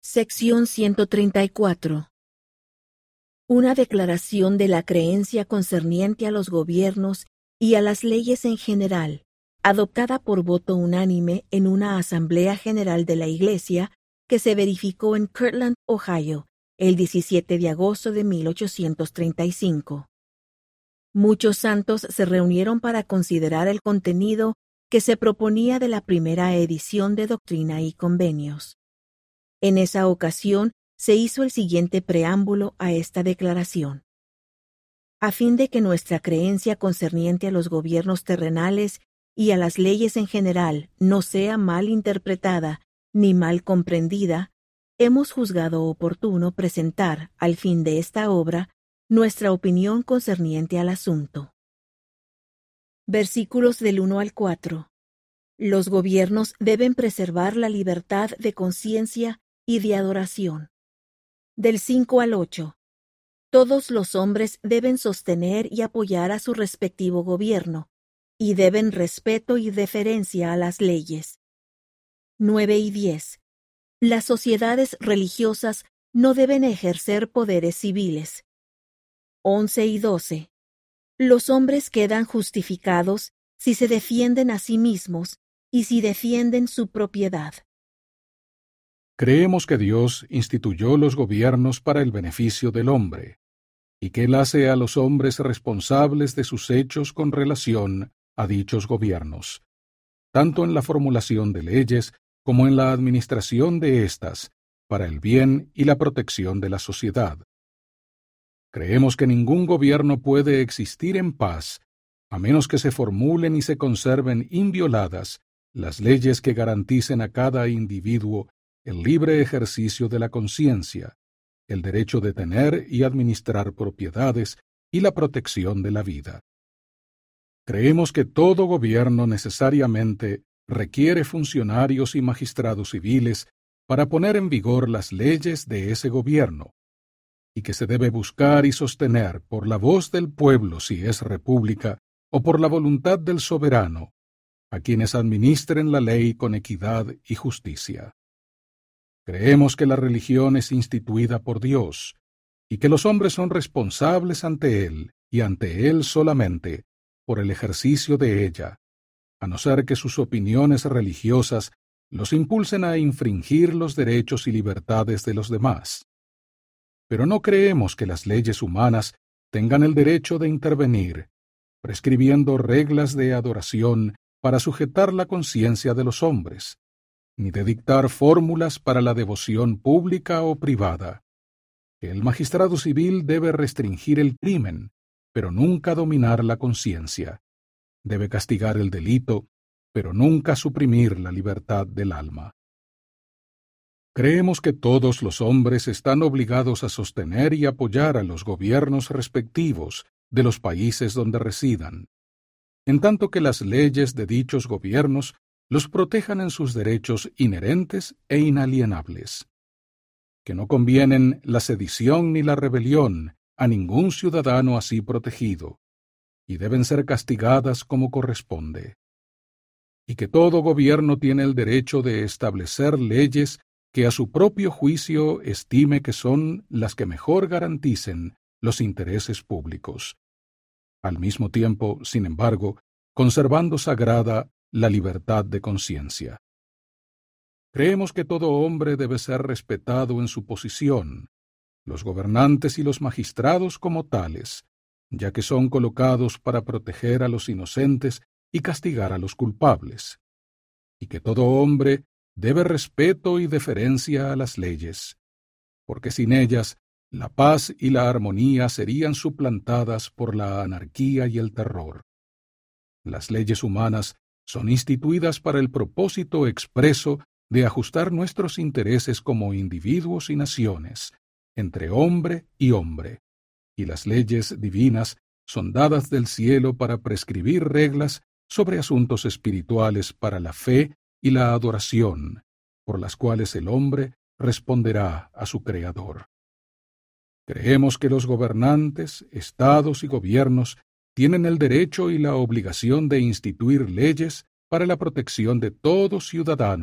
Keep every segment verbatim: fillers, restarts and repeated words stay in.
Sección ciento treinta y cuatro. Una declaración de la creencia concerniente a los gobiernos y a las leyes en general, adoptada por voto unánime en una Asamblea General de la Iglesia que se verificó en Kirtland, Ohio, el diecisiete de agosto de mil ochocientos treinta y cinco. Muchos santos se reunieron para considerar el contenido que se proponía de la primera edición de Doctrina y Convenios. En esa ocasión se hizo el siguiente preámbulo a esta declaración. A fin de que nuestra creencia concerniente a los gobiernos terrenales y a las leyes en general no sea mal interpretada ni mal comprendida, hemos juzgado oportuno presentar, al fin de esta obra, nuestra opinión concerniente al asunto. Versículos del uno al cuatro. Los gobiernos deben preservar la libertad de conciencia y de adoración. Del cinco al ocho. Todos los hombres deben sostener y apoyar a su respectivo gobierno, y deben respeto y deferencia a las leyes. nueve y diez. Las sociedades religiosas no deben ejercer poderes civiles. once y doce. Los hombres quedan justificados si se defienden a sí mismos y si defienden su propiedad. Creemos que Dios instituyó los gobiernos para el beneficio del hombre, y que Él hace a los hombres responsables de sus hechos con relación a dichos gobiernos, tanto en la formulación de leyes como en la administración de éstas, para el bien y la protección de la sociedad. Creemos que ningún gobierno puede existir en paz, a menos que se formulen y se conserven invioladas las leyes que garanticen a cada individuo el libre ejercicio de la conciencia, el derecho de tener y administrar propiedades y la protección de la vida. Creemos que todo gobierno necesariamente requiere funcionarios y magistrados civiles para poner en vigor las leyes de ese gobierno, y que se debe buscar y sostener por la voz del pueblo si es república o por la voluntad del soberano, a quienes administren la ley con equidad y justicia. Creemos que la religión es instituida por Dios, y que los hombres son responsables ante Él, y ante Él solamente, por el ejercicio de ella, a no ser que sus opiniones religiosas los impulsen a infringir los derechos y libertades de los demás. Pero no creemos que las leyes humanas tengan el derecho de intervenir, prescribiendo reglas de adoración para sujetar la conciencia de los hombres, ni de dictar fórmulas para la devoción pública o privada. El magistrado civil debe restringir el crimen, pero nunca dominar la conciencia. Debe castigar el delito, pero nunca suprimir la libertad del alma. Creemos que todos los hombres están obligados a sostener y apoyar a los gobiernos respectivos de los países donde residan, en tanto que las leyes de dichos gobiernos los protejan en sus derechos inherentes e inalienables, que no convienen la sedición ni la rebelión a ningún ciudadano así protegido, y deben ser castigadas como corresponde, y que todo gobierno tiene el derecho de establecer leyes que a su propio juicio estime que son las que mejor garanticen los intereses públicos, al mismo tiempo, sin embargo, conservando sagrada la libertad de conciencia. Creemos que todo hombre debe ser respetado en su posición, los gobernantes y los magistrados como tales, ya que son colocados para proteger a los inocentes y castigar a los culpables, y que todo hombre debe respeto y deferencia a las leyes, porque sin ellas la paz y la armonía serían suplantadas por la anarquía y el terror. Las leyes humanas son instituidas para el propósito expreso de ajustar nuestros intereses como individuos y naciones, entre hombre y hombre, y las leyes divinas son dadas del cielo para prescribir reglas sobre asuntos espirituales para la fe y la adoración, por las cuales el hombre responderá a su Creador. Creemos que los gobernantes, estados y gobiernos tienen el derecho y la obligación de instituir leyes para la protección de todo ciudadano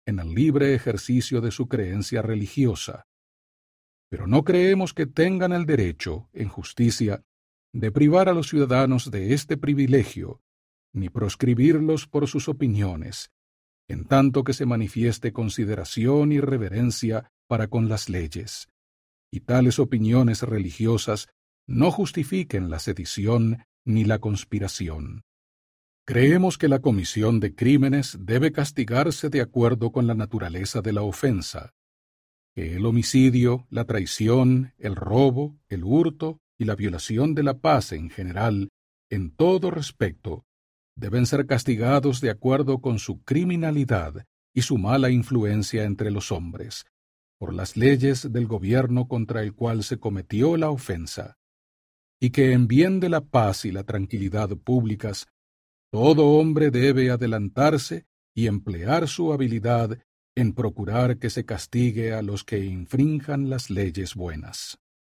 en el libre ejercicio de su creencia religiosa. Pero no creemos que tengan el derecho, en justicia, de privar a los ciudadanos de este privilegio, ni proscribirlos por sus opiniones, en tanto que se manifieste consideración y reverencia para con las leyes, y tales opiniones religiosas no justifiquen la sedición ni la conspiración. Creemos que la comisión de crímenes debe castigarse de acuerdo con la naturaleza de la ofensa, que el homicidio, la traición, el robo, el hurto y la violación de la paz en general, en todo respecto, deben ser castigados de acuerdo con su criminalidad y su mala influencia entre los hombres, por las leyes del gobierno contra el cual se cometió la ofensa, y que en bien de la paz y la tranquilidad públicas, todo hombre debe adelantarse y emplear su habilidad en procurar que se castigue a los que infrinjan las leyes buenas.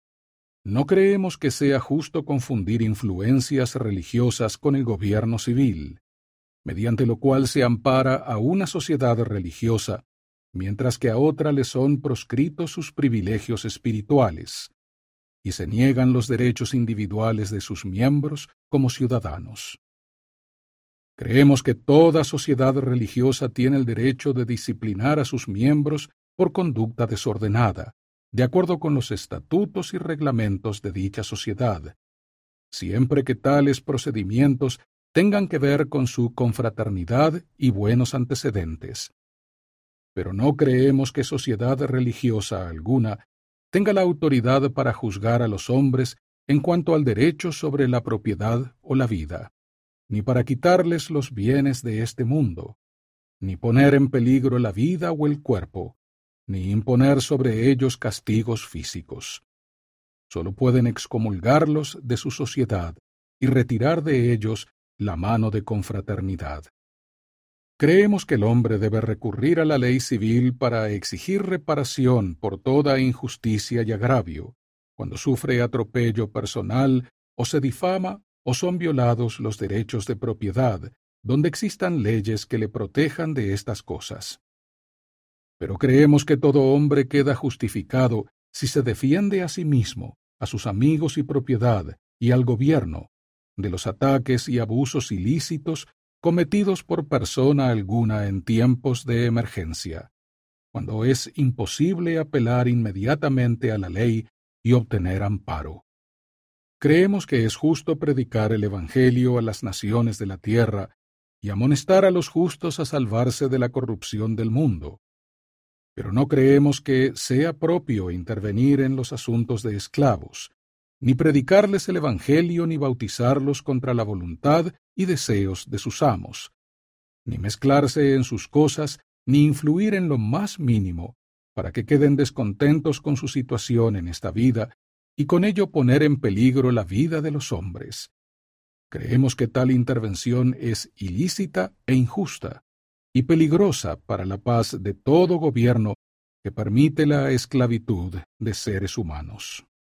No creemos que sea justo confundir influencias religiosas con el gobierno civil, mediante lo cual se ampara a una sociedad religiosa, mientras que a otra le son proscritos sus privilegios espirituales, y se niegan los derechos individuales de sus miembros como ciudadanos. Creemos que toda sociedad religiosa tiene el derecho de disciplinar a sus miembros por conducta desordenada, de acuerdo con los estatutos y reglamentos de dicha sociedad, siempre que tales procedimientos tengan que ver con su confraternidad y buenos antecedentes. Pero no creemos que sociedad religiosa alguna tenga la autoridad para juzgar a los hombres en cuanto al derecho sobre la propiedad o la vida, ni para quitarles los bienes de este mundo, ni poner en peligro la vida o el cuerpo, ni imponer sobre ellos castigos físicos. Solo pueden excomulgarlos de su sociedad y retirar de ellos la mano de confraternidad. Creemos que el hombre debe recurrir a la ley civil para exigir reparación por toda injusticia y agravio, cuando sufre atropello personal o se difama o son violados los derechos de propiedad, donde existan leyes que le protejan de estas cosas. Pero creemos que todo hombre queda justificado si se defiende a sí mismo, a sus amigos y propiedad, y al gobierno, de los ataques y abusos ilícitos cometidos por persona alguna en tiempos de emergencia, cuando es imposible apelar inmediatamente a la ley y obtener amparo. Creemos que es justo predicar el Evangelio a las naciones de la tierra y amonestar a los justos a salvarse de la corrupción del mundo. Pero no creemos que sea propio intervenir en los asuntos de esclavos, ni predicarles el Evangelio ni bautizarlos contra la voluntad y deseos de sus amos, ni mezclarse en sus cosas, ni influir en lo más mínimo, para que queden descontentos con su situación en esta vida, y con ello poner en peligro la vida de los hombres. Creemos que tal intervención es ilícita e injusta, y peligrosa para la paz de todo gobierno que permite la esclavitud de seres humanos.